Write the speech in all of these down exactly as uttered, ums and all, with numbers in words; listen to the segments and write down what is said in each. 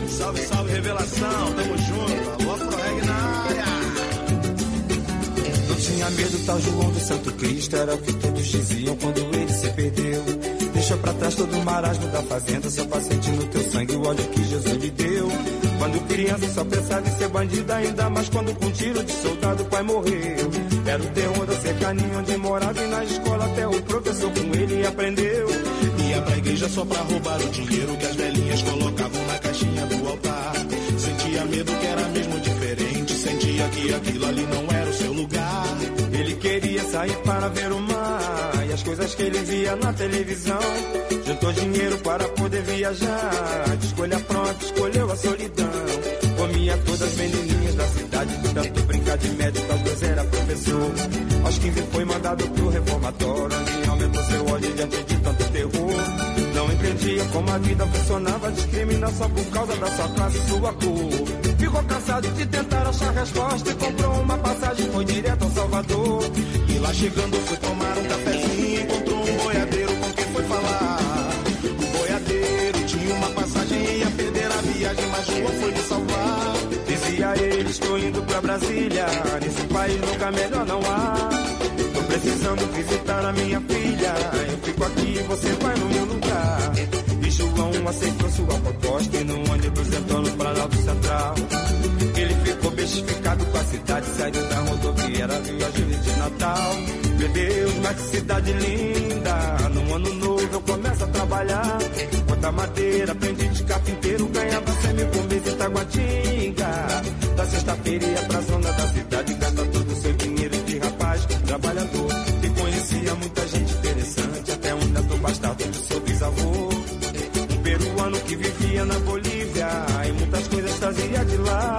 Salve, salve, revelação, tamo junto. Alô, Afro-Reg na área. Não tinha medo, tal João do Santo Cristo, era o que todos diziam quando ele se perdeu. Deixou pra trás todo o marasmo da fazenda, só pra sentir no teu sangue o ódio que Jesus lhe deu. Quando criança só pensava em ser bandido, ainda mais quando com tiro de soldado o pai morreu. Era o terror da cercania onde morava e na escola até o professor com ele aprendeu. Ia pra igreja só pra roubar o dinheiro que as velhinhas colocavam na caixinha do altar. Sentia medo que era mesmo diferente, sentia que aquilo ali não era o seu lugar. Ele queria sair para ver o mar e as coisas que ele via na televisão. Juntou dinheiro para poder viajar, de escolha pronta, escolheu a solidão. Comia todas as menininhas da cidade, de tanto brincar de médico, às vezes era professor. Aos quinze foi mandado pro reformatório, onde aumentou seu ódio diante de tanto terror. Não entendia como a vida funcionava, discriminação por causa da sua classe e sua cor. Ficou cansado de tentar achar resposta e comprou uma passagem, foi direto ao Salvador. E lá chegando foi tomar um cafezinho, encontrou um boiadeiro com quem foi falar. O boiadeiro tinha uma passagem e ia perder a viagem, mas João foi me salvar. Dizia ele, estou indo pra Brasília, nesse país nunca melhor não há. Tô precisando visitar a minha filha, eu fico aqui, você vai no meu lugar. E João aceitou sua proposta e no ônibus entrou no Planalto Central. Ele ficou bestificado com a cidade, saiu da rodoviária, viu a Júlia de Natal. Meu Deus, mas que cidade linda, no ano novo eu começo a trabalhar. Bota madeira, aprendi de carpinteiro, ganhava cem mil por mês em Taguatinga. Da sexta-feira ia pra zona da cidade, gasta todo o seu dinheiro de rapaz trabalhador. E conhecia muita gente interessante, até um neto bastardo do seu bisavô. Um peruano que vivia na Bolívia e muitas coisas trazia de lá.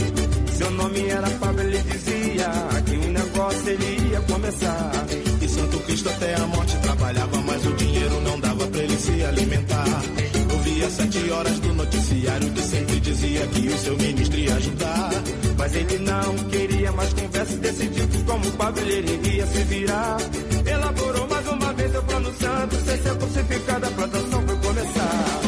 Seu nome era Pablo, ele dizia que um negócio ele ia começar. E Santo Cristo até a morte trabalhava, mas o dinheiro não dava pra ele se alimentar. Ouvia sete horas do noticiário que sempre dizia que o seu ministro ia ajudar. Mas ele não queria mais conversa e decidiu que como o Pablo ele iria se virar. Elaborou mais uma vez o plano santo, sem ser crucificado a plantação foi começar.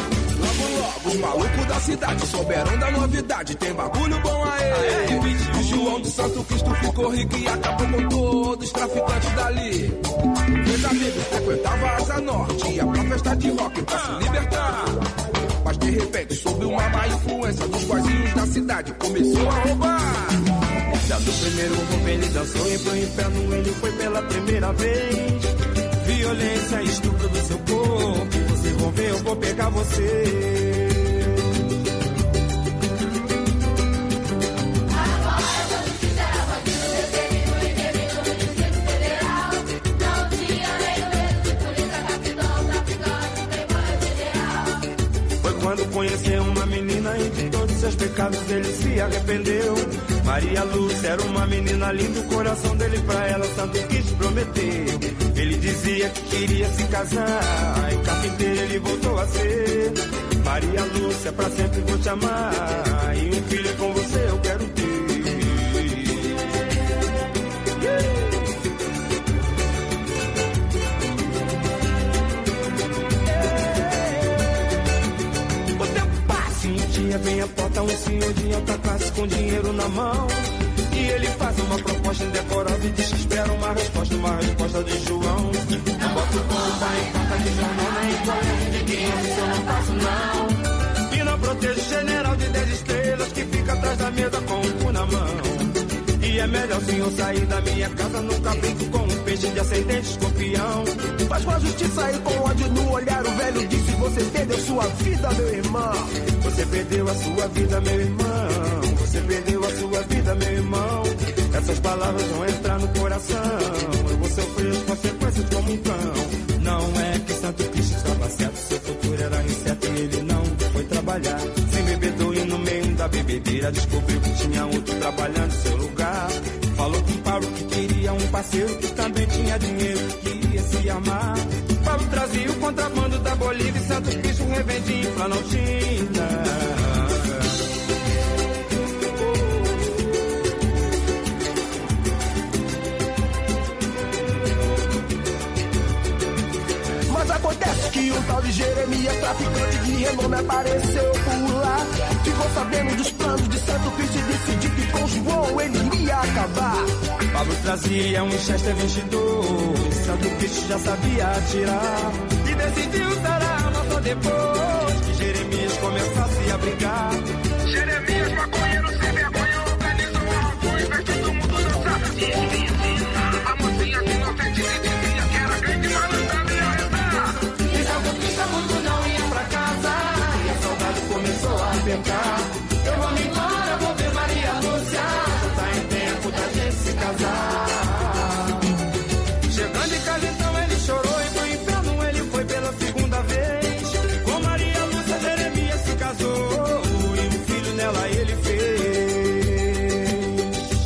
Os malucos da cidade souberam da novidade, tem bagulho bom aí. O João do Santo Cristo ficou rico e acabou com todos os traficantes dali. Meus amigos frequentavam a Asa Norte, ia pra festa de rock pra se libertar. Mas de repente, sob uma má influência dos boizinhos da cidade, começou a roubar. Dando o primeiro roubo ele dançou e pro inferno ele foi pela primeira vez. Violência e estupro do seu corpo, vocês vão ver, eu vou pegar você. Quando conheceu uma menina e de todos seus pecados ele se arrependeu. Maria Lúcia era uma menina linda, o coração dele pra ela Santo Cristo prometeu. Ele dizia que queria se casar, e carpinteiro ele voltou a ser. Maria Lúcia, pra sempre vou te amar, e um filho com você eu quero ter. Vem a porta um senhor de alta classe com dinheiro na mão. E ele faz uma proposta indecorável e diz que espera uma resposta, uma resposta de João. Não boto bomba em conta de jornal, nem colégio de criança, isso eu não faço não. E não protejo o general de dez estrelas que fica atrás da mesa com o cu na mão. E é melhor o senhor sair da minha casa, nunca brinco com um peixe de ascendente escorpião. Faz com a justiça e com ódio no olhar, o velho disse: você perdeu sua vida, meu irmão. Você perdeu a sua vida, meu irmão. Você perdeu a sua vida, meu irmão. Essas palavras vão entrar no coração. Eu vou sofrer as consequências como um cão. Não é que Santo Cristo estava certo, seu futuro era incerto e ele não foi trabalhar. Sem bebedouro e no meio da bebedeira descobriu que tinha outro trabalhando em seu lugar. Falou com Paulo que queria um parceiro que também tinha dinheiro, que ia se armar. Paulo trazia o contrabando da Bolívia e Santo Cristo revendia em Planaltina. Mas acontece que E um tal de Jeremias, traficante de renome, apareceu por lá. Ficou sabendo dos planos de Santo Cristo e decidiu que com João ele iria acabar. Pablo trazia um Chester vinte e dois, Santo Cristo já sabia atirar. E decidiu usar a arma só depois que Jeremias começasse a brigar. Jeremias, maconheiro sem vergonha, organiza um alvo e faz todo mundo dançar. E ele me ensina a mocinha que inocente me dizia que era crente, mas não sabia rezar. E Santo Cristo muito não ia pra casa, e a saudade começou a apertar. Eu vou me embora, vou ver Maria Lúcia, já tá em tempo da gente se casar. Chegando em casa então ele chorou e pro inferno ele foi pela segunda vez. Com Maria Lúcia Jeremias se casou e um filho nela ele fez.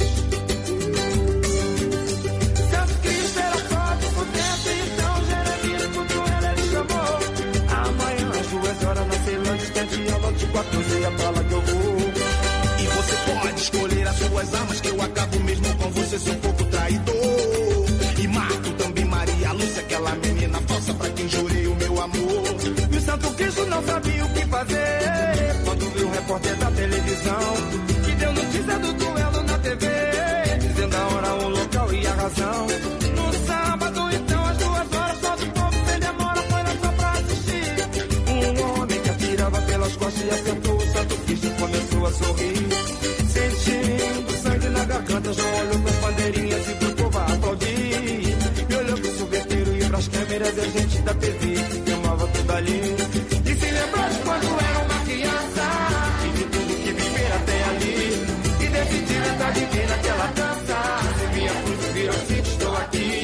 Santo Cristo era forte por dentro, então Jeremias por ela ele chamou. Amanhã às duas horas na Ceilândia distante, ela de quatorze é pra lá que eu vou. E você pode escolher as suas armas, que eu acabo mesmo com você, sou um pouco traidor. E mato também Maria Lúcia, aquela menina falsa pra quem jurei o meu amor. E o Santo Cristo não sabia o que fazer quando viu o repórter da televisão que deu notícia do duelo na T V, dizendo a hora, o local e a razão. No sábado, então, às duas horas, só do povo sem demora foi lá só pra assistir. Um homem que atirava pelas costas e acertou o Santo Cristo começou a sorrir. Sentindo sangue na garganta, João olhou pras bandeirinhas e pro povo a aplaudir. E olhou pro sorveteiro e pras câmeras e a gente da T V filmava tudo ali. E se lembrou de quando era uma criança e de tudo que viver até ali. E decidiu entrar de ver naquela dança. Se minha cruz virou assim, estou aqui.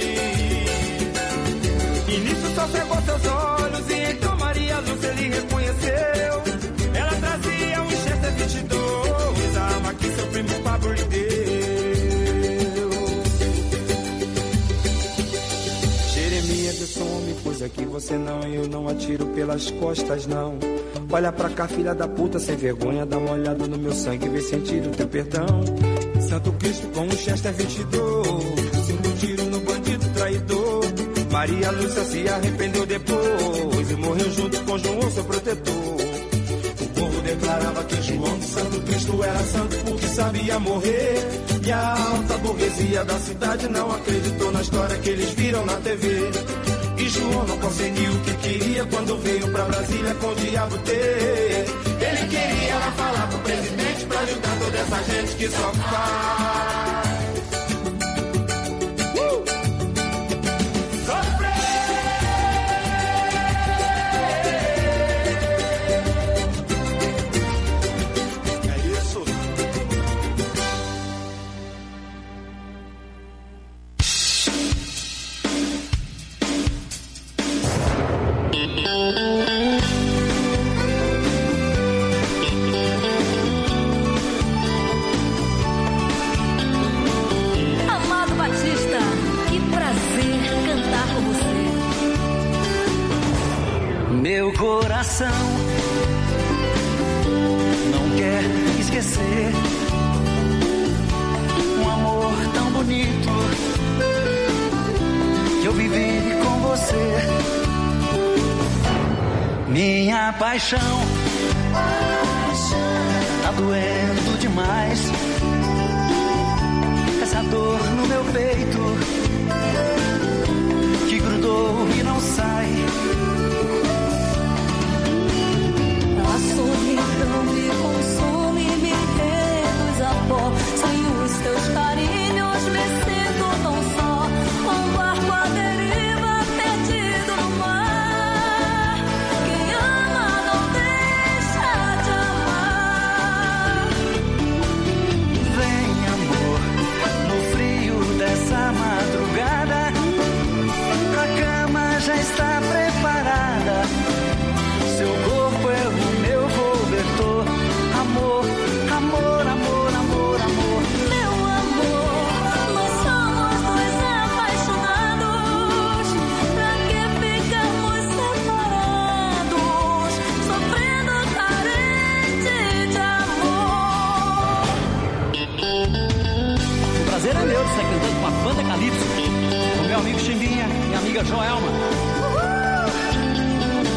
E nisso só cegou seus olhos e então Maria Lúcia ele reconheceu. Ela trazia um Chester vinte e dois, a arma que seu primo Pablo lhe deu. Jeremias, eu sou homem, coisa que você não, eu não atiro pelas costas, não. Olha pra cá, filha da puta, sem vergonha, dá uma olhada no meu sangue, vê sentir o teu perdão. Santo Cristo com um Chester vinte e dois, cinco tiros no bandido traidor. Maria Lúcia se arrependeu depois e morreu junto com João, seu protetor. O povo declarava que João do Santo Cristo era santo porque sabia morrer. E a alta burguesia da cidade não acreditou na história que eles viram na T V. E João não conseguiu o que queria quando veio pra Brasília com o diabo ter. Ele queria lá falar pro presidente pra ajudar toda essa gente que só faz. Amado Batista, que prazer cantar com você. Meu coração não quer esquecer um amor tão bonito que eu vivi com você. Minha paixão tá doendo demais. Essa dor no meu peito que grudou e não sai. A solidão me consome, me reduz a pó. Sem os teus carinhos me sinto tão só. Um barco à deriva, perdido no mar. Quem ama não deixa de amar. Vem, amor, no frio dessa madrugada, a cama já está preparada. Seu corpo é o meu cobertor. Amor, amor, amor, amor, amor. Meu amor, nós somos dois apaixonados. Pra que ficarmos separados, sofrendo carente de amor? O prazer é meu de estar cantando com a banda Calypso, com meu amigo Chimbinha e a amiga Joelma.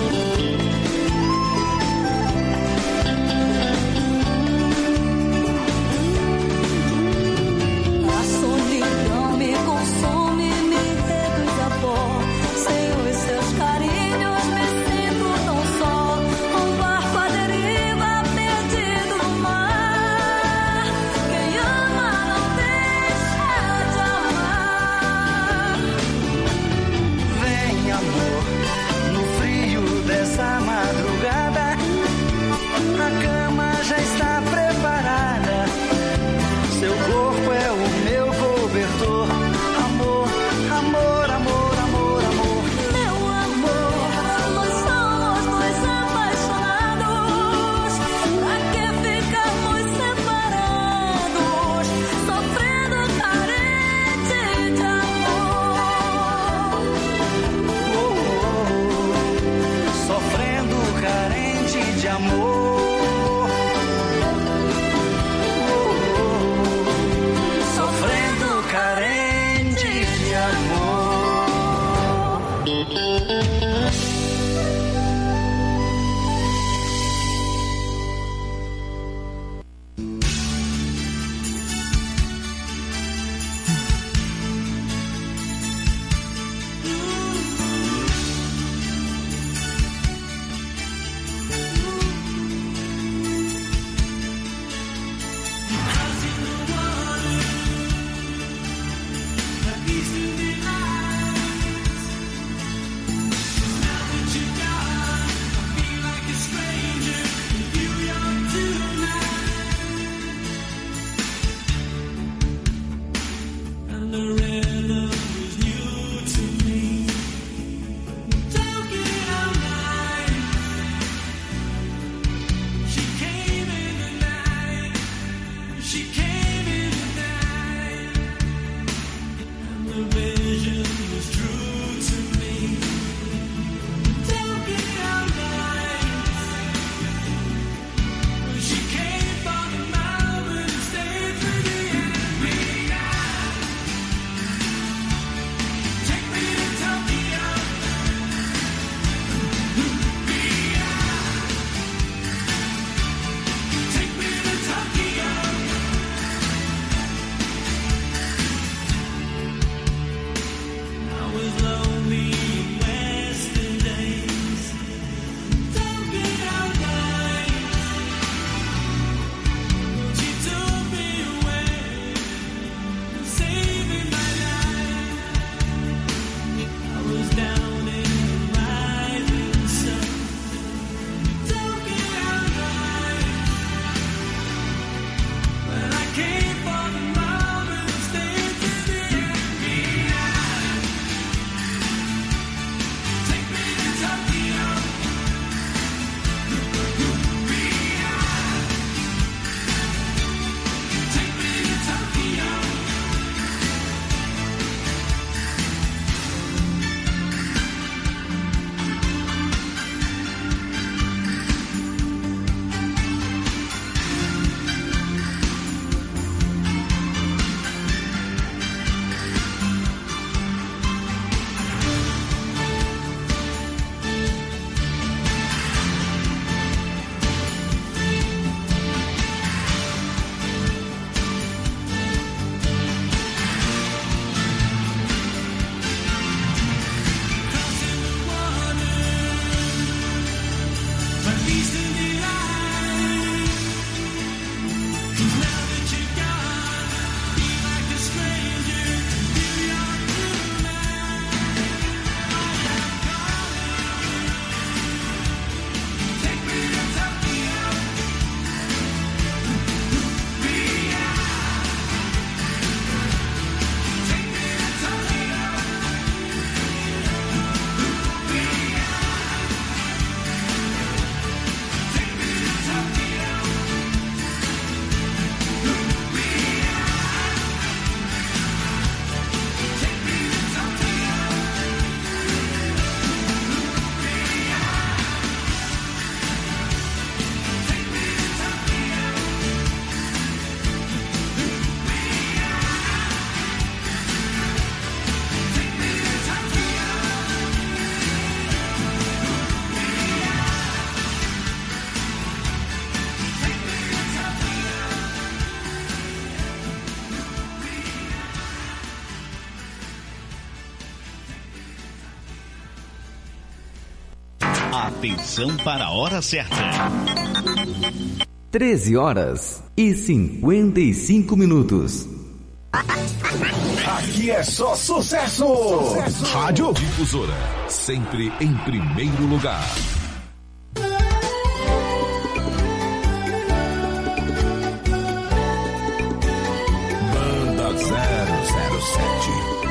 Atenção para a hora certa. treze horas e cinquenta e cinco minutos. Aqui é só sucesso. Sucesso. Rádio Difusora, sempre em primeiro lugar. Banda zero zero sete.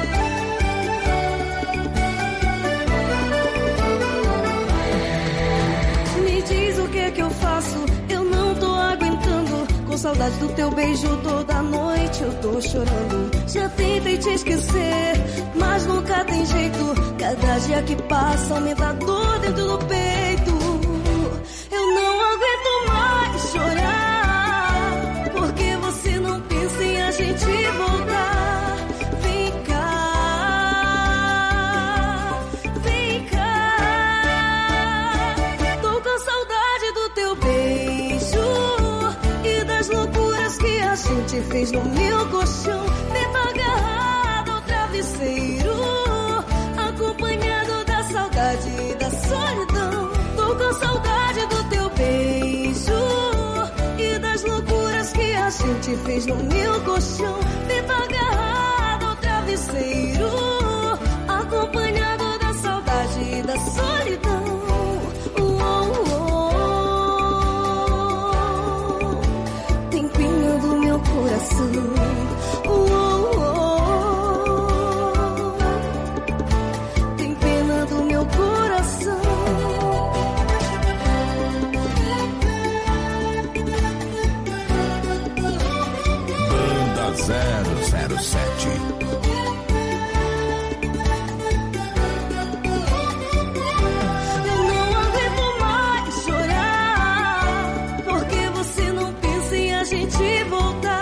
Me diz o que é que eu faço, eu não tô aguentando. Com saudade do teu beijo toda noite eu tô chorando. Já tentei te esquecer, mas nunca tem jeito. Cada dia que passa aumenta a dor dentro do peito. Eu não aguento mais chorar, porque você não pensa em a gente voltar. Vem cá, vem cá. Tô com saudade do teu beijo e das loucuras que a gente fez no meu colchão. Dentro agarrado ao travesseiro, acompanhado da saudade e da solidão. Tô com saudade do teu beijo e das loucuras que a gente fez no meu colchão. Dentro agarrado ao travesseiro, acompanhado da saudade e da solidão. Coração, oh, oh, oh. Tem pena do meu coração. Banda zero zero sete. Eu não aguento mais chorar, porque você não pensa em a gente voltar.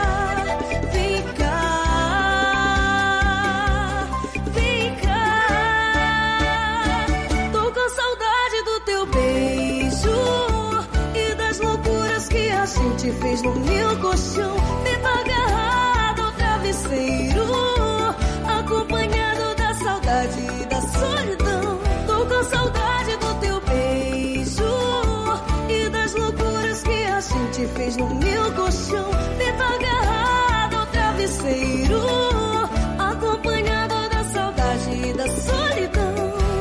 Fez no meu colchão, dentro agarrado ao travesseiro, acompanhado da saudade e da solidão. Tô com saudade do teu beijo e das loucuras que a gente fez no meu colchão, dentro agarrado ao travesseiro, acompanhado da saudade e da solidão.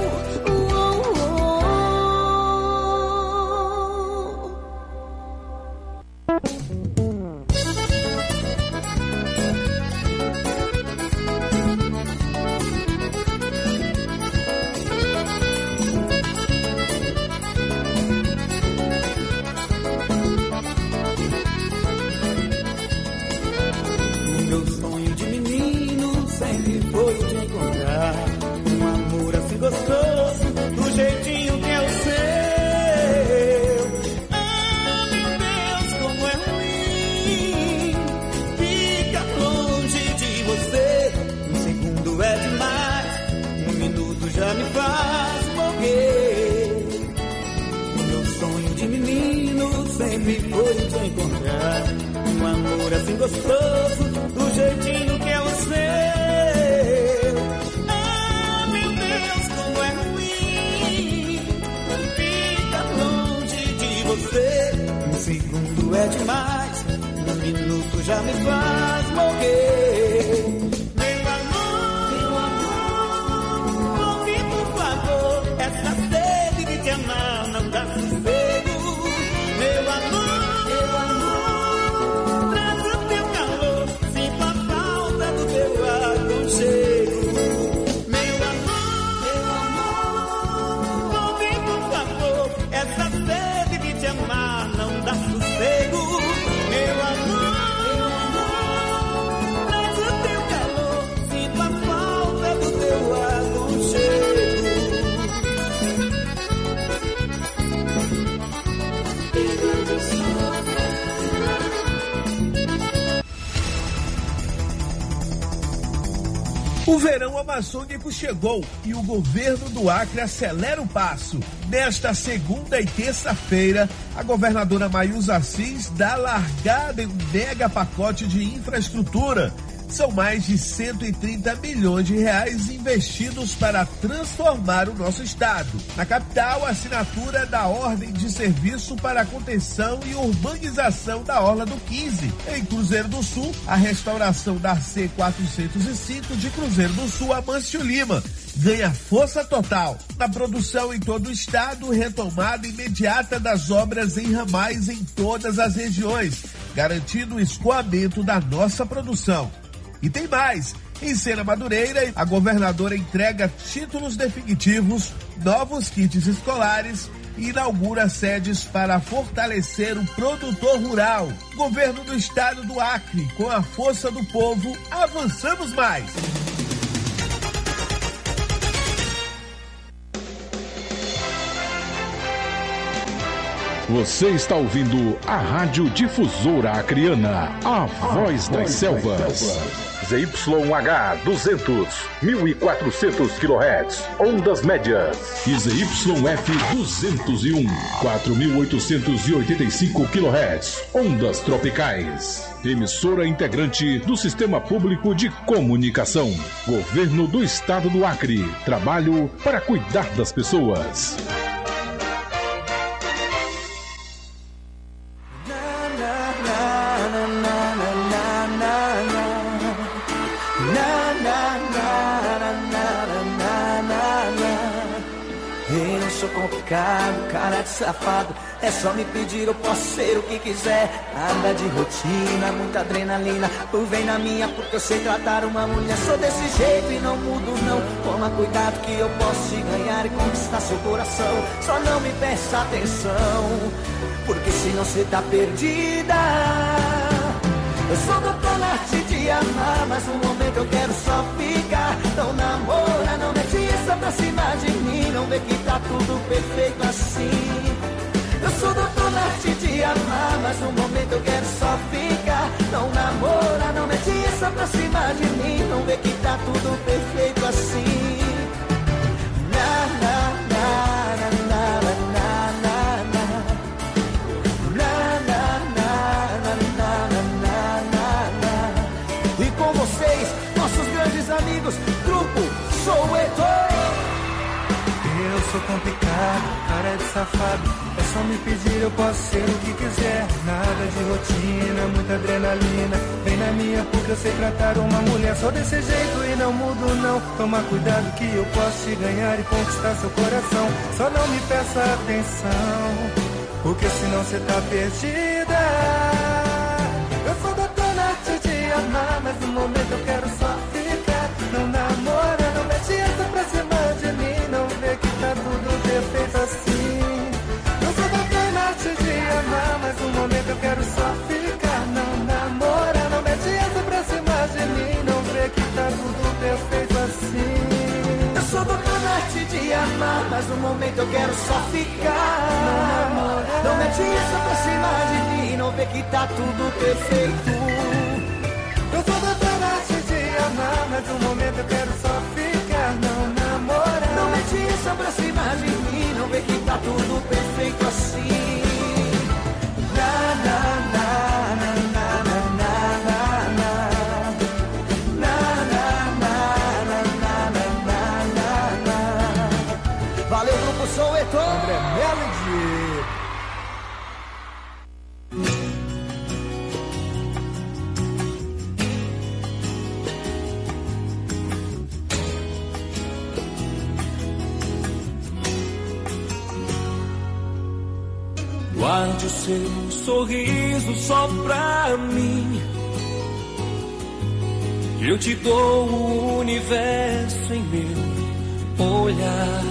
Gostoso, do jeitinho que é o seu. Ah, meu Deus, como é ruim. Fica longe de você. Um segundo é demais, um minuto já me faz morrer. Meu amor, meu amor, ouve por favor, essa sede de te amar não dá sossego. Meu amor, meu amor, o verão amazônico chegou e o governo do Acre acelera o passo. Nesta segunda e terça-feira, a governadora Mayuza Assis dá largada em um mega pacote de infraestrutura. São mais de cento e trinta milhões de reais investidos para transformar o nosso estado. Na capital, a assinatura da Ordem de Serviço para a Contenção e Urbanização da Orla do quinze. Em Cruzeiro do Sul, a restauração da C quatrocentos e cinco de Cruzeiro do Sul a Mâncio Lima ganha força total. Na produção em todo o estado, retomada imediata das obras em ramais em todas as regiões, garantindo o escoamento da nossa produção. E tem mais. Em Sena Madureira, a governadora entrega títulos definitivos, novos kits escolares e inaugura sedes para fortalecer o produtor rural. Governo do estado do Acre, com a força do povo, avançamos mais. Você está ouvindo a Rádio Difusora Acreana, a voz das selvas. Z Y H duzentos, mil e quatrocentos quilohertz, ondas médias. E Z Y F duzentos e um, quatro mil oitocentos e oitenta e cinco quilohertz, ondas tropicais. Emissora integrante do Sistema Público de Comunicação. Governo do Estado do Acre. Trabalho para cuidar das pessoas. Complicado, cara de safado, é só me pedir, eu posso ser o que quiser. Nada de rotina, muita adrenalina. Tu vem na minha porque eu sei tratar uma mulher. Sou desse jeito e não mudo não. Toma cuidado que eu posso te ganhar e conquistar seu coração. Só não me peça atenção, porque senão cê tá perdida. Eu sou doutor na arte de amar, mas no momento eu quero só ficar. Então namora, não mete essa pra cima de mim. Não vê que tá tudo perfeito assim. Eu sou doutor na arte de amar, mas no momento eu quero só ficar. Não namora, não mete essa pra cima de mim. Não vê que tá tudo perfeito assim. Na, na, na, na, na, na, na, na. Na, na, na, na, na, na, na, na. E com vocês, nossos grandes amigos, grupo Soweto. Eu sou complicado, cara de safado, é só me pedir, eu posso ser o que quiser. Nada de rotina, muita adrenalina. Vem na minha porque eu sei tratar uma mulher. Sou desse jeito e não mudo não. Toma cuidado que eu posso te ganhar e conquistar seu coração. Só não me peça atenção, porque senão cê tá perdida. Eu sou doutor na arte de amar, mas no momento eu quero só ficar. Não namora, não mete essa pra cima de mim. Não vê que tá tudo perfeito assim. Eu sou doutor na arte de amar, mas no momento eu quero só ficar. Não namora, não mete essa pra cima de mim. Não vê que tá tudo perfeito assim. Eu sou doutor na arte de amar, mas no momento eu quero só ficar. Não namora, não mete essa pra cima de mim. Não vê que tá tudo perfeito. Eu sou doutor na arte de amar, mas no momento eu quero só ficar. Não namora, não mete essa pra cima de mim. Não vê que tá tudo perfeito assim. Na, na, na, na, na, na, na, na. Na, na, na, na, na, na, na. Valeu, grupo Soweto. André Melody. Guarde o seu sorriso só pra mim. Eu te dou o universo em meu olhar.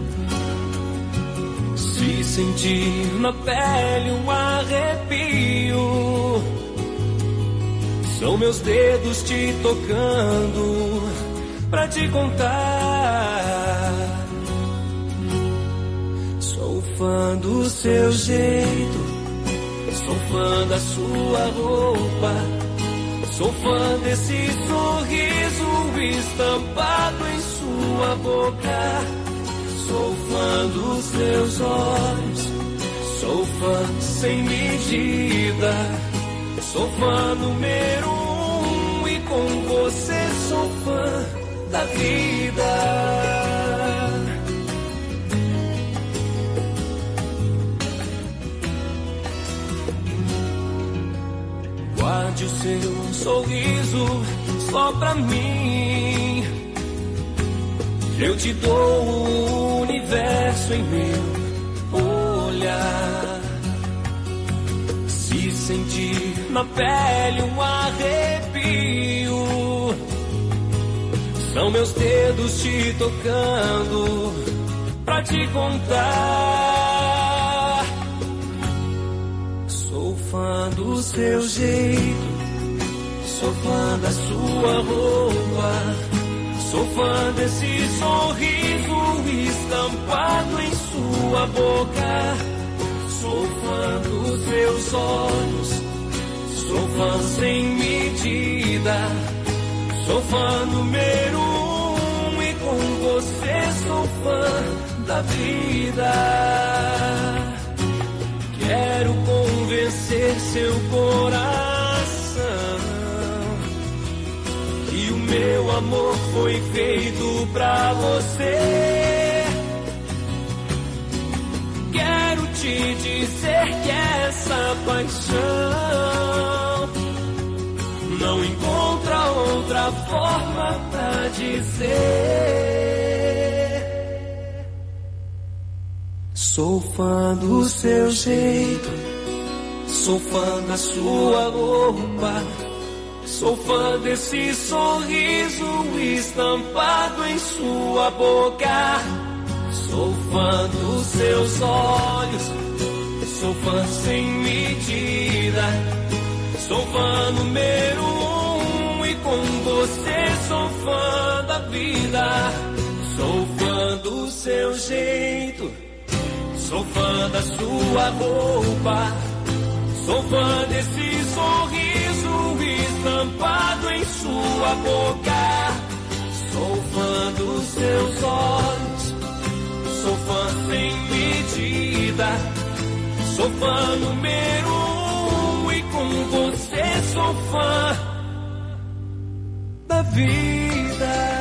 Se sentir na pele um arrepio, são meus dedos te tocando pra te contar. Sou fã do seu jeito, sou fã da sua roupa, sou fã desse sorriso estampado em sua boca. Sou fã dos seus olhos, sou fã sem medida, sou fã número um e com você sou fã da vida. Guarde o seu sorriso só pra mim. Eu te dou o universo em meu olhar. Se sentir na pele um arrepio, são meus dedos te tocando pra te contar. Sou fã do seu jeito, sou fã da sua roupa, sou fã desse sorriso estampado em sua boca. Sou fã dos seus olhos, sou fã sem medida, sou fã número um e com você sou fã da vida. Quero convencer seu coração que o meu amor foi feito pra você. Quero te dizer que essa paixão não encontra outra forma pra dizer. Sou fã do seu jeito, sou fã da sua roupa, sou fã desse sorriso estampado em sua boca. Sou fã dos seus olhos, sou fã sem medida, sou fã número um e com você sou fã da vida. Sou fã do seu jeito, sou fã da sua roupa, sou fã desse sorriso estampado em sua boca. Sou fã dos seus olhos, sou fã sem medida, sou fã número um e com você sou fã da vida.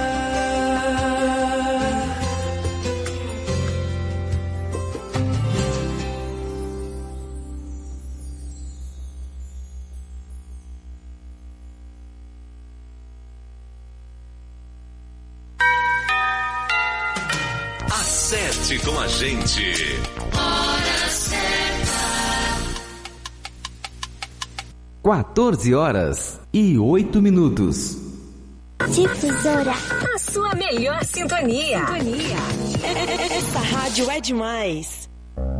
Acerte com a gente. Hora certa. quatorze horas e oito minutos. Difusora, a sua melhor sintonia. Sintonia. Essa rádio é demais.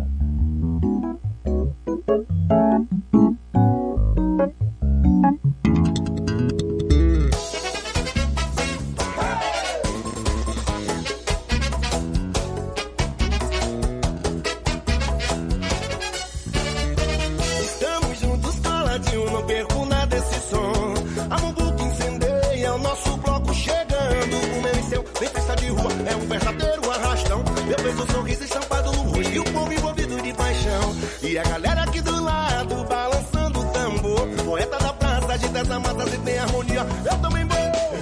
E a galera aqui do lado balançando o tambor. Poeta da praça, agita essa mata se tem harmonia. Eu também vou.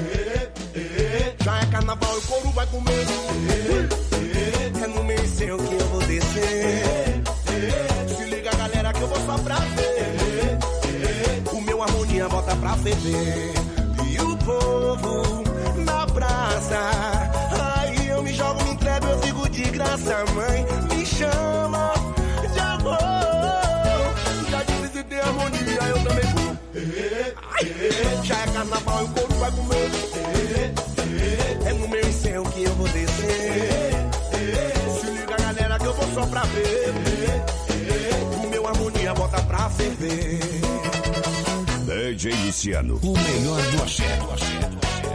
Já é carnaval e o couro vai comer. É no meio seu que eu vou descer. Se liga galera que eu vou só pra ver. O meu harmonia bota pra ferver. E o povo na praça, aí eu me jogo, me entrego, eu fico de graça. Mãe, me chama de amor. Já disse se tem harmonia, eu também vou. Já é carnaval e o couro vai comer. É no meu e seu que eu vou descer. Se liga galera que eu vou só pra ver. O meu harmonia bota pra ferver. D J Luciano, o melhor do axé, do axé, do axé.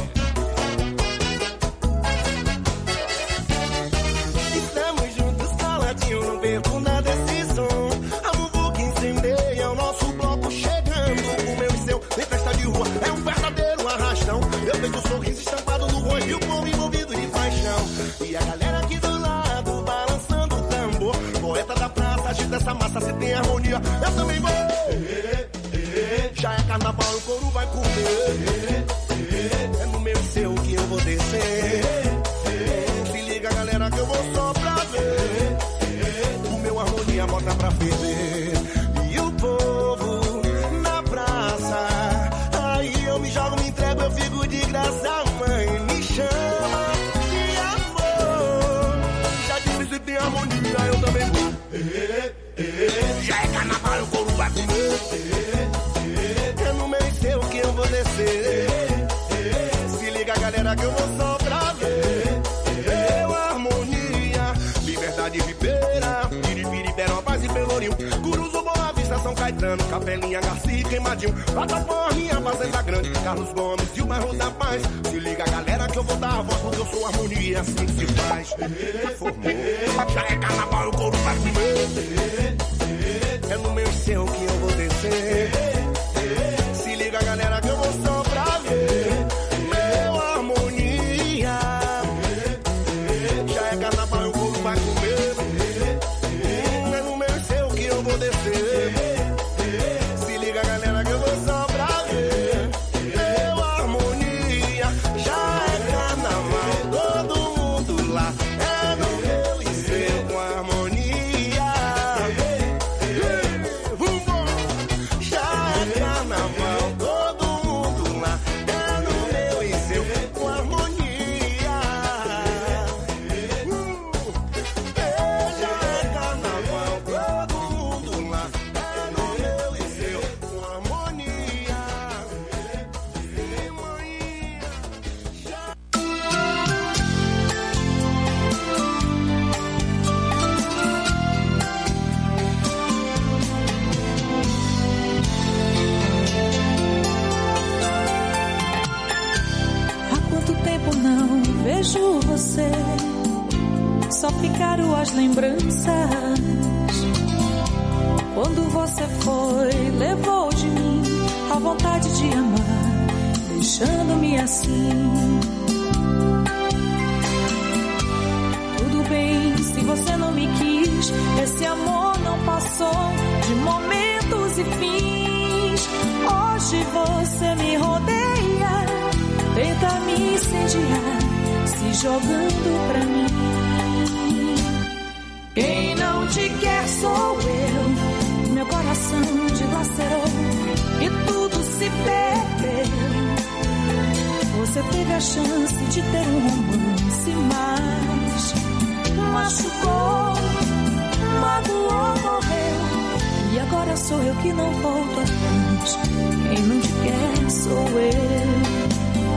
Estamos juntos caladinho, não perco nada desse som. A muvuca incendeia, o nosso bloco chegando. O meu e seu, em festa de rua, é um verdadeiro arrastão. Eu vejo o sorriso estampado no rosto e o povo envolvido de paixão. E a galera aqui do lado, balançando o tambor. Poeta da praça, agita essa massa, se tem harmonia, eu também vou. Já é carnaval carnaval o couro vai comer. É no meu seu que eu vou descer. Se liga, galera, que eu vou só pra ver. O meu harmonia bota pra ferver. E o povo na praça, aí eu me jogo, me entrego, eu fico de graça. Mãe me chama de amor. Já disse se tem harmonia, eu também vou. Já é carnaval, o couro vai comer. É no meu e seu que eu vou descer. Se liga, galera, que eu vou só pra ver. Eu, harmonia, liberdade ribeira, Piripiri, Perópolis e Pelourinho, Curuzu, Boa Vista, São Caetano, Capelinha, Garcia e Queimadinho, Plataforma, Fazenda Grande, Carlos Gomes e o bairro da Paz. Se liga, galera, que eu vou dar a voz, porque eu sou harmonia, assim que se faz. Formou, já é carnaval, o couro vai comer. É no meu e seu que eu vou descer. Se liga, galera, que eu vou só pra ver. Meu harmonia, já é carnaval, o couro vai comer. É no meu e seu que eu vou descer. Se liga, galera, que eu vou só pra ver. Meu harmonia, já é carnaval, todo mundo lá. É no meu e seu com harmonia. Vejo você, só ficaram as lembranças. Quando você foi, levou de mim a vontade de amar, deixando-me assim. Tudo bem, se você não me quis, esse amor não passou de momentos e fins. Hoje você me rodeia, tenta me incendiar, se jogando pra mim. Quem não te quer sou eu, meu coração dilacerou e tudo se perdeu. Você teve a chance de ter um romance, mas machucou, magoou, morreu. E agora sou eu que não volto atrás. Quem não te quer sou eu.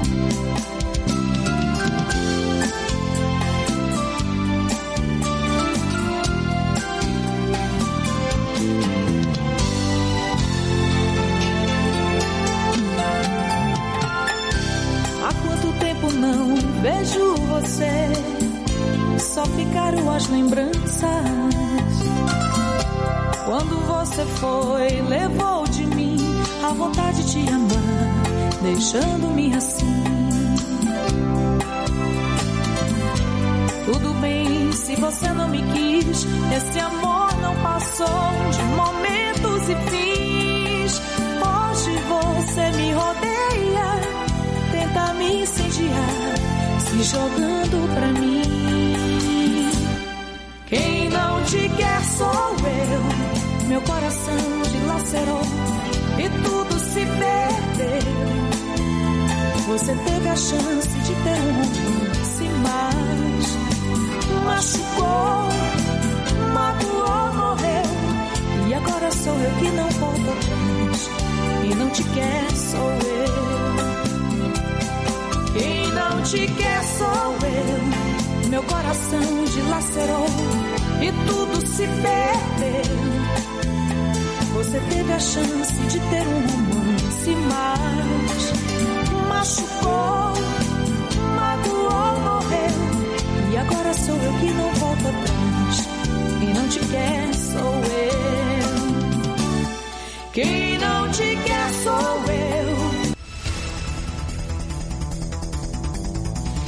Não vejo você, só ficaram as lembranças. Quando você foi, levou de mim a vontade de amar, deixando-me assim. Tudo bem, se você não me quis, esse amor não passou de momentos e fins. Hoje você me rodeia, tenta me incendiar, se jogando pra mim. Quem não te quer sou eu, meu coração dilacerou e tudo se perdeu. Você teve a chance de ter um romance, mas machucou, magoou, morreu. E agora sou eu que não volto atrás. Quem não te quer sou eu. Quem não te quer sou eu, meu coração dilacerou e tudo se perdeu. Você teve a chance de ter um romance, mas machucou, magoou, morreu. E agora sou eu que não volto atrás. Quem não te quer sou eu. Quem não te quer sou eu.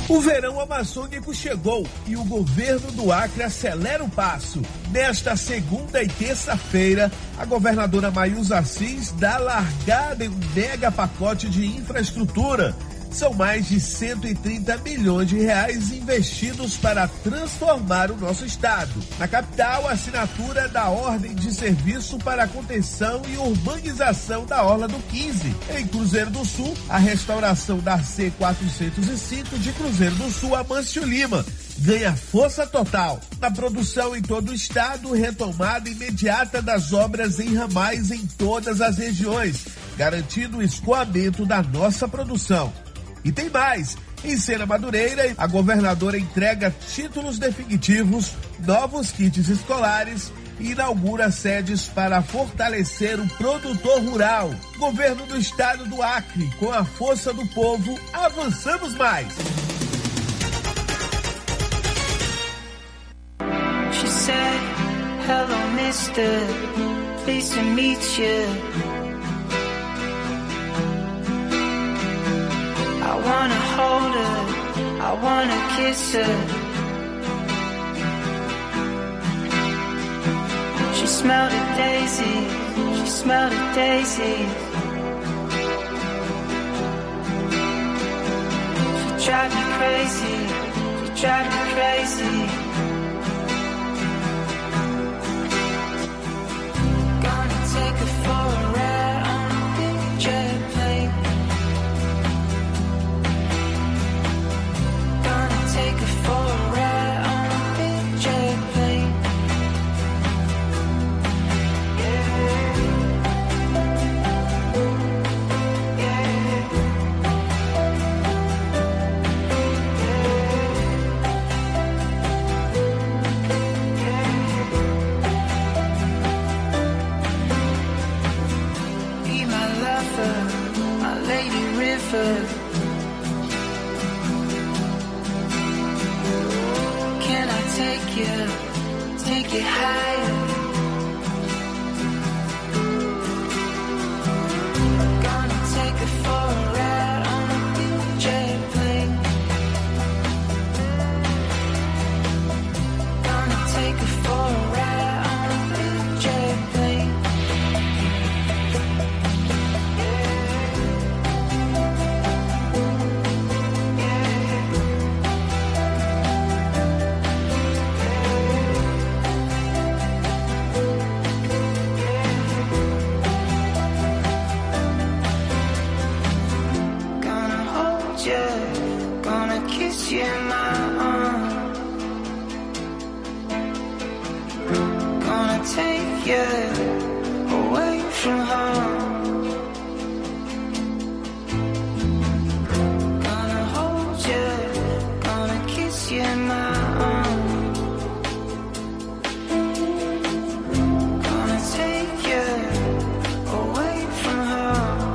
O verão amazônico chegou e o governo do Acre acelera o passo. Nesta segunda e terça-feira, a governadora Mayuza Assis dá largada em um mega pacote de infraestrutura. São mais de cento e trinta milhões de reais investidos para transformar o nosso estado. Na capital, a assinatura da Ordem de Serviço para a Contenção e Urbanização da Orla do quinze. Em Cruzeiro do Sul, a restauração da C quatrocentos e cinco de Cruzeiro do Sul a Mâncio Lima ganha força total. Na produção em todo o estado, retomada imediata das obras em ramais em todas as regiões, garantindo o escoamento da nossa produção. E tem mais. Em Sena Madureira, a governadora entrega títulos definitivos, novos kits escolares e inaugura sedes para fortalecer o produtor rural. Governo do estado do Acre, com a força do povo, avançamos mais. She said, hello mister, pleased to meet you. I wanna hold her, I wanna kiss her. She smelled a daisy, she smelled a daisy. She drive me crazy, she drive me crazy. Gonna take her for a ride on a big jet plane. Take her for a ride on a big jet plane. Yeah. Yeah. Yeah. Be my lover, my lady river. Take you, take you higher. Gonna take her for a ride on a big jet plane. Gonna take her for a ride on a big jet plane. You in my arms, gonna take you away from home, gonna hold you, gonna kiss you in my arms, gonna take you away from home.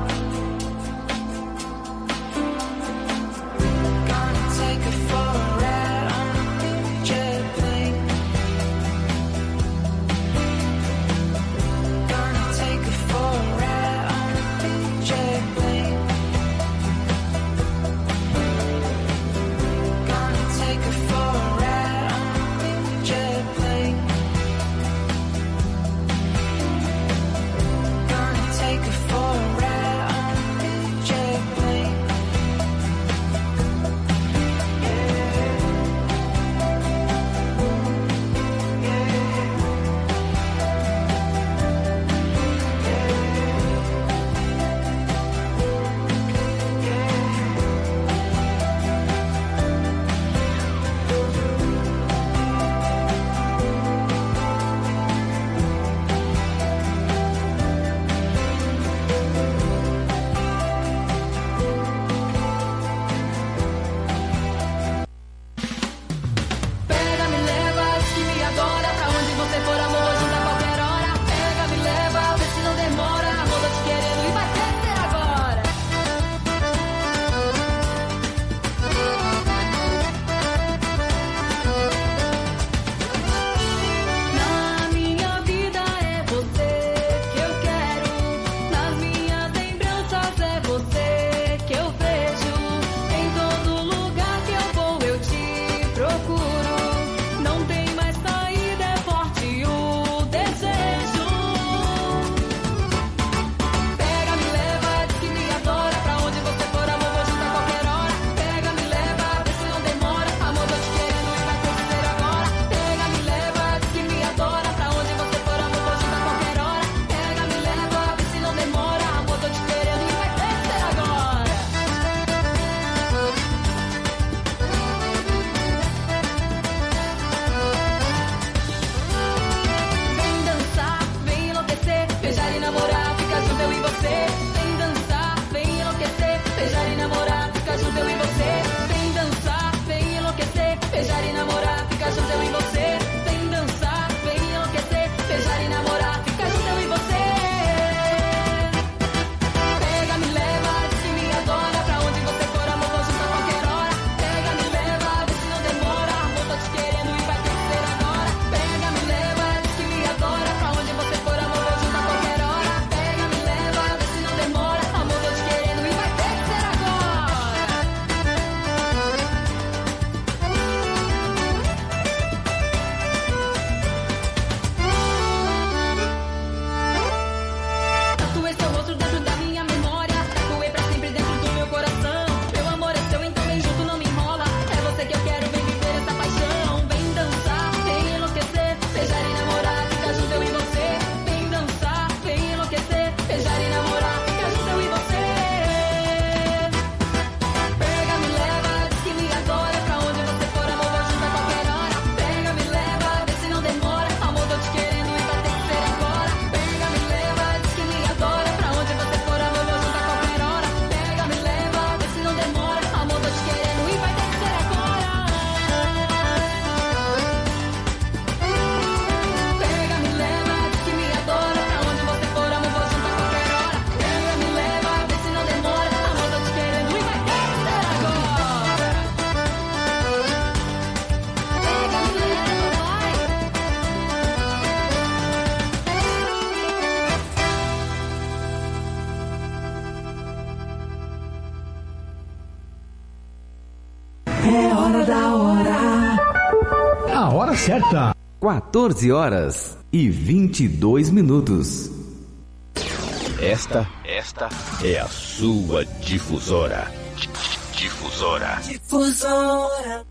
É hora da hora. A hora certa. quatorze horas e vinte e dois minutos. Esta, esta é a sua difusora. Difusora. Difusora.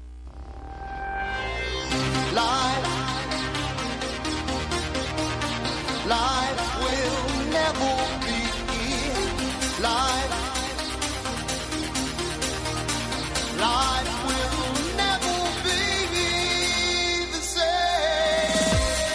Life, life will never be life. Life will never be the same.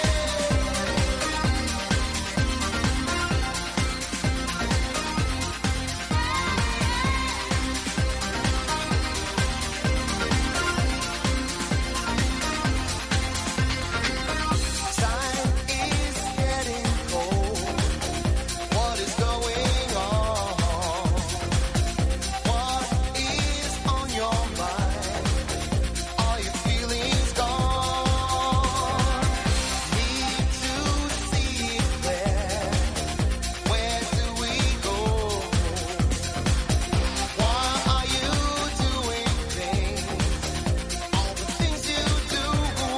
Time is getting cold. What is going on? What is on your mind? Are your feelings gone? Need to see it clear. Where do we go? Why are you doing things? All the things you do.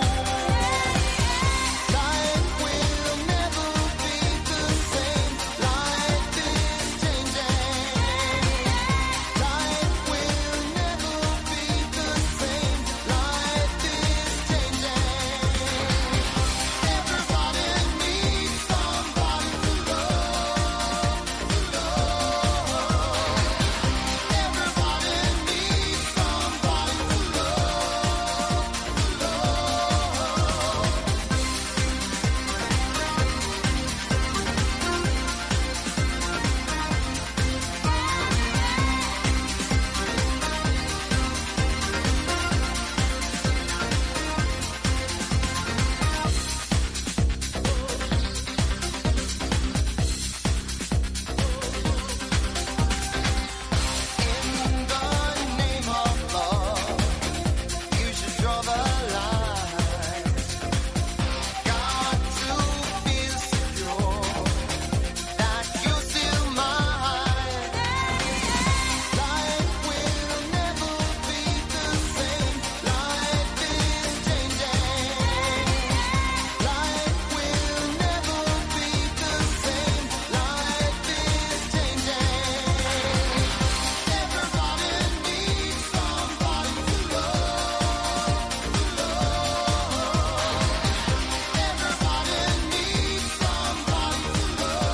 Life will never be the same. Life is changing. Life will never be the same. Life is changing. Everybody needs somebody to love, to love. Everybody needs somebody to love, to love. In the name of love, you should draw the line. Got to feel secure that you're still mine. Life will never be the same. Life is changing. Life will never be the same. Life is changing. Everybody needs somebody to love, to love. Everybody needs somebody to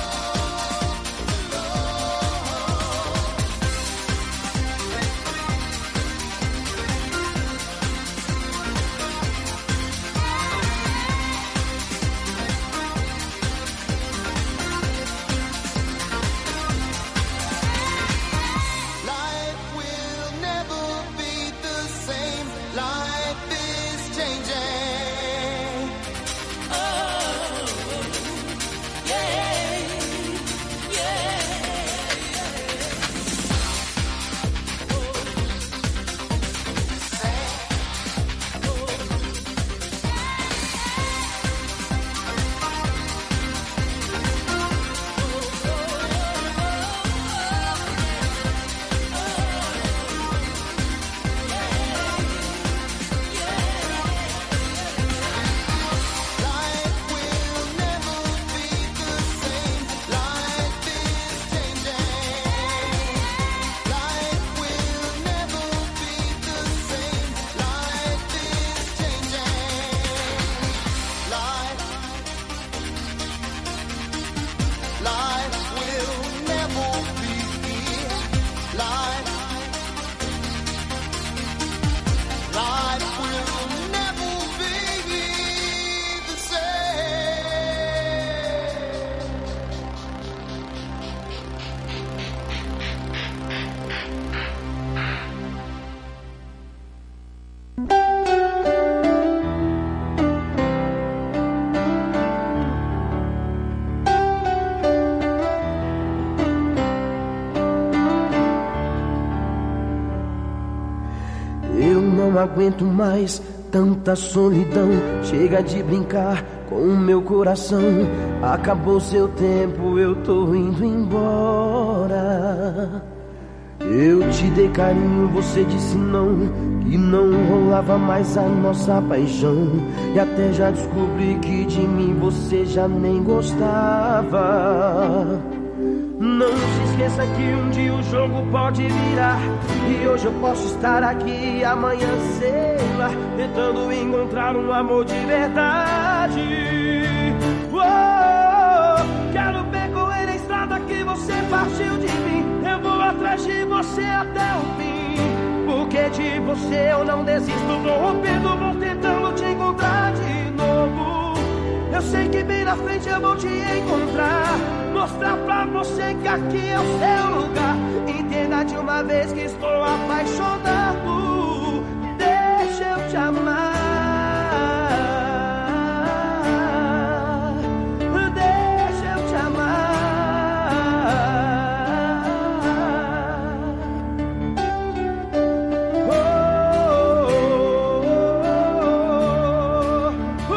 Life will never be the same. Life is changing. Oh, yeah, Life will never be the same. Life is changing. Life will never be the same. Life is changing. Life, life will never be life. Life will never be the Eu não aguento mais tanta solidão. Chega de brincar com o meu coração. Acabou seu tempo, eu tô indo embora. Eu te dei carinho, você disse não, que não rolava mais a nossa paixão. E até já descobri que de mim você já nem gostava. Não se esqueça que um dia o jogo pode virar, e hoje eu posso estar aqui, amanhã sei lá, tentando encontrar um amor de verdade. Oh, quero percorrer a estrada que você partiu de mim, eu vou atrás de você até o fim, porque de você eu não desisto, vou rompendo, vou tentando te encontrar de novo. Eu sei que bem na frente eu vou te encontrar, mostrar pra você que aqui é o seu lugar. Entenda de uma vez que estou apaixonado, deixa eu te amar, deixa eu te amar. Oh, oh, oh, oh,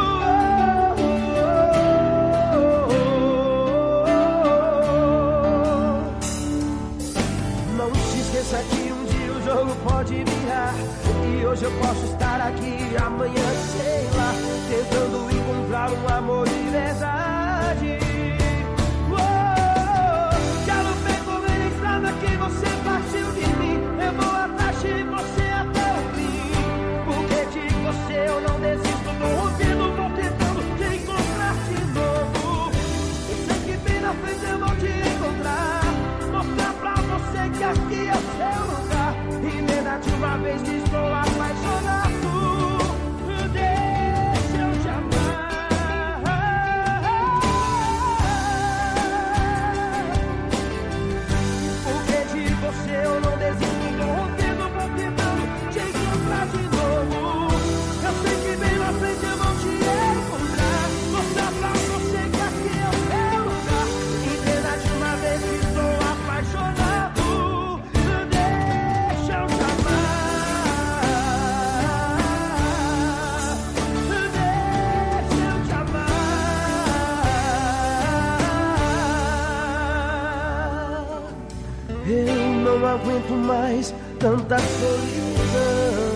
que um dia o jogo pode virar, e hoje eu posso estar aqui, amanhã sei lá, tentando encontrar um amor de verdade. Oh, quero percorrer a estrada que você partiu de mim, eu vou atrás de você até o fim, porque de você eu não desisto, vou ouvindo, vou tentando te encontrar de novo. Eu sei que bem na frente eu vou te encontrar, mostrar pra você que aqui é o seu lugar. Emenda de uma vez que estou apaixonado, deixa eu te amar, porque de você eu não desisto, vou rompendo, vou tentando te encontrar de novo. Eu sei que bem na frente eu vou te encontrar, mostrar pra você que aqui é o seu lugar. Emenda de uma vez que estou apaixonado, deixa eu te amar, deixa eu te amar. Eu não aguento mais tanta solidão.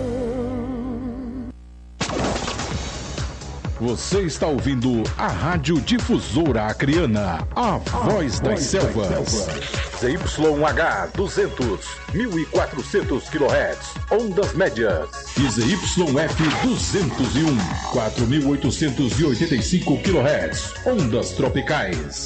Você está ouvindo a Rádio Difusora Acreana, a voz das selvas. Z Y H duzentos, mil e quatrocentos quilohertz, ondas médias. E Z Y F duzentos e um, quatro mil oitocentos e oitenta e cinco quilohertz, ondas tropicais.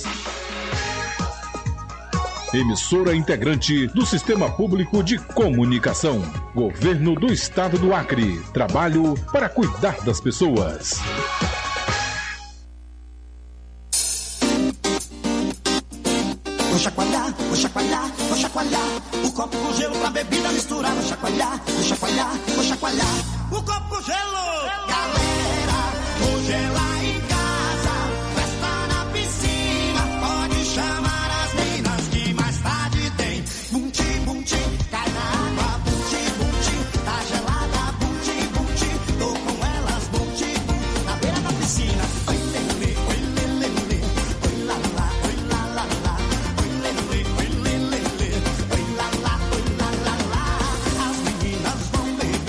Emissora integrante do Sistema Público de Comunicação. Governo do Estado do Acre. Trabalho para cuidar das pessoas. Vou chacoalhar, vou chacoalhar, vou chacoalhar. O copo com gelo pra bebida misturar. Vou chacoalhar, vou chacoalhar, vou chacoalhar. O copo com gelo. Galera, vou gelar em casa. Festa na piscina, pode chamar as meninas que mais tarde tem. Bum-tim, bum-tim, cai na água. Bum-tim, bum-tim, tá gelada. Bum-tim, bum-tim, tô com elas. Bum-tim, bum, na beira da piscina. Oi, lelê, oi, lelê, oi, lá, lá, oi, lá, lá, lá. Oi, lelê, oi, lelê, oi, lá, lá, oi, lá, lá, lá. As meninas vão beber.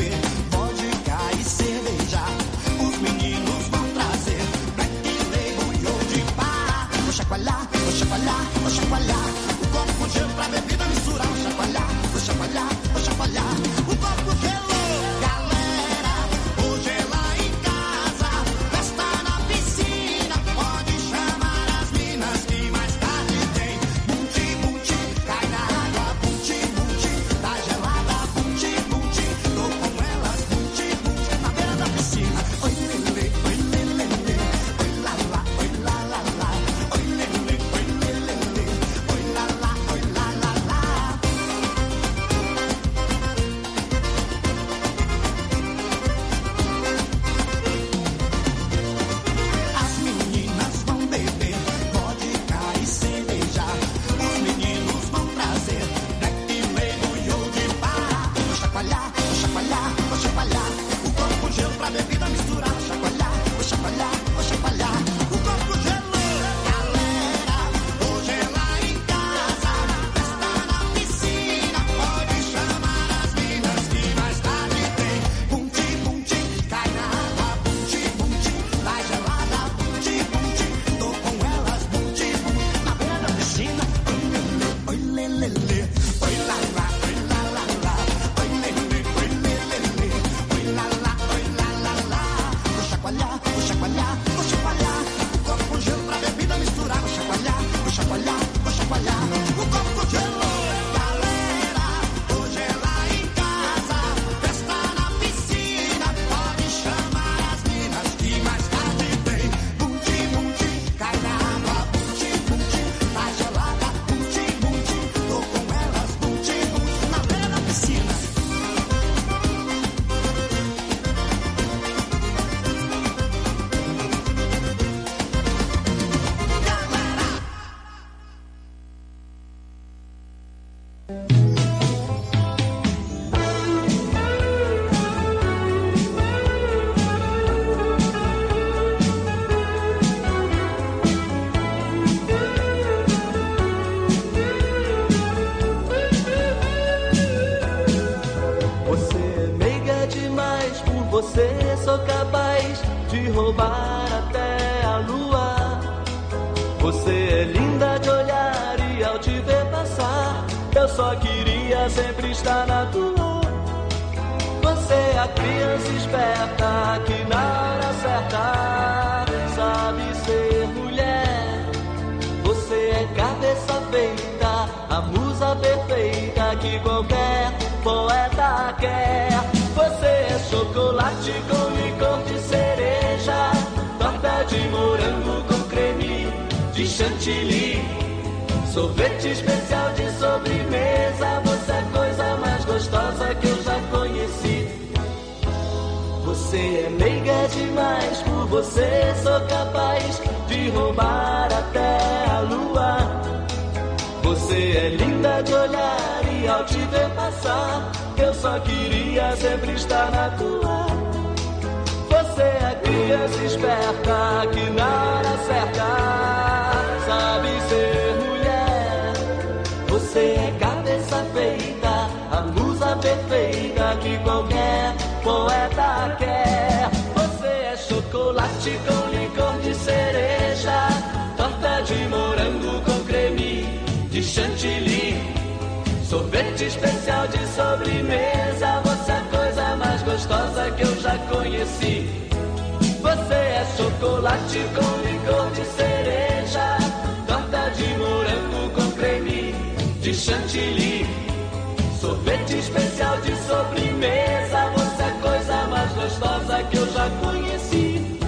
demais. Por você sou capaz de roubar até a lua. Você é linda de olhar e ao te ver passar, eu só queria sempre estar na tua. Você é a criança esperta que na hora certa sabe ser mulher. Você é cabeça feita, a musa perfeita que qualquer poeta quer. Você é chocolate com licor de cereja, torta de morango com creme de chantilly, sorvete especial de sobremesa. Você é a coisa mais gostosa que eu já conheci. Você é meiga demais, por você sou capaz de roubar até a lua. Você é linda de olhar e ao te ver passar, eu só queria sempre estar na tua. Você é a criança esperta que na hora certa sabe ser mulher. Você é cabeça feita, a musa perfeita que qualquer poeta quer. Você é chocolate com licor de cereja, torta de morango com creme de chantilly, sorvete especial de sobremesa. Você é a coisa mais gostosa que eu já conheci. Você é chocolate com licor de cereja, torta de morango com creme de chantilly, sorvete especial de sobremesa. Você é a coisa mais gostosa que eu já conheci.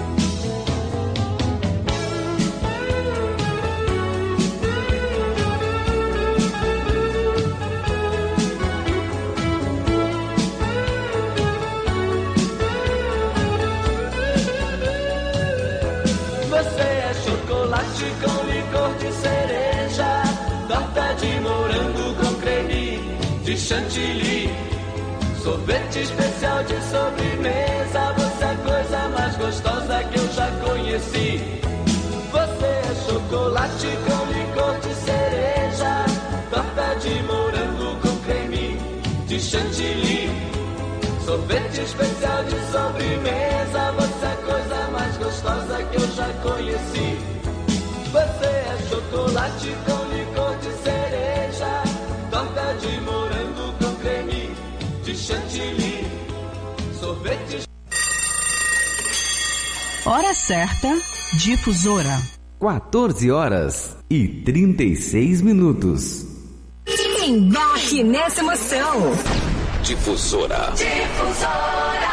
Você é chocolate com licor de cereja, torta de morango com creme de chantilly, sorvete especial de sobremesa. Você é a coisa mais gostosa que eu já conheci. Você é chocolate com licor de cereja, torta de morango com creme de chantilly, sorvete especial de sobremesa. Você é a coisa mais gostosa que eu já conheci. Você é chocolate com licor de cereja, torta de morango com creme de chantilly, sorvete. Hora certa, Difusora. quatorze horas e trinta e seis minutos. Embarque nessa emoção. Difusora. Difusora.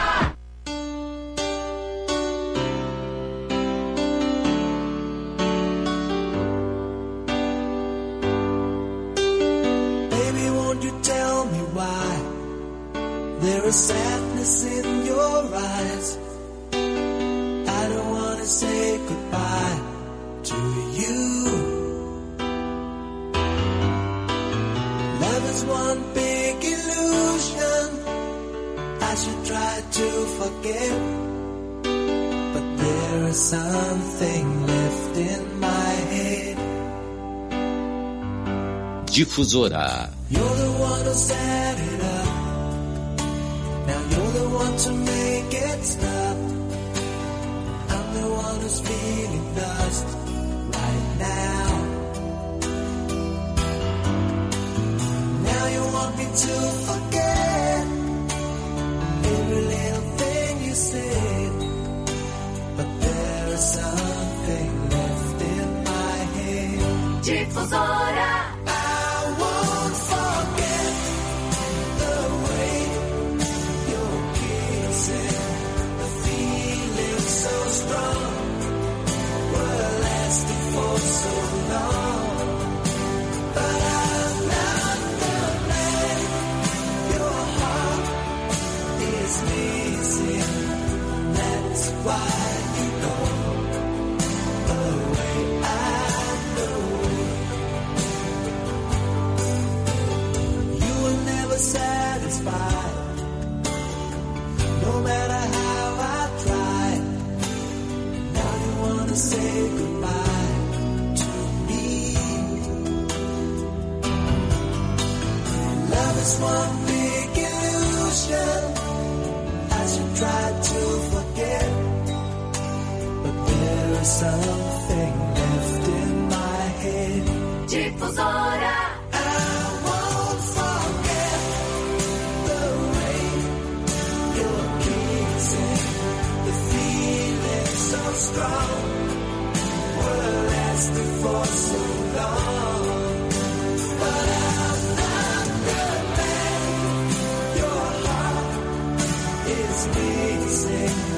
Baby, won't you tell me why there is sadness in your eyes? I don't wanna say goodbye to you. Love is one big illusion. I should try to forget, but there is something left in my head. Difusora. You're the one who set it up. Now you're the one to make it stop. I'm the one who's feeling lost right now. Now you want me to forget every little thing you said, but there is something left in my head. Difusora. So long, but I'm not the man your heart is missing. That's why you go away. I know you were never satisfied, no matter how I try. Now you wanna say goodbye. Love is one big illusion. as you try to forget, but there is something left in my head. Difusora. I won't forget the way you're kissing, the feeling so strong, were lasting for so long. But I'm not the man your heart is missing.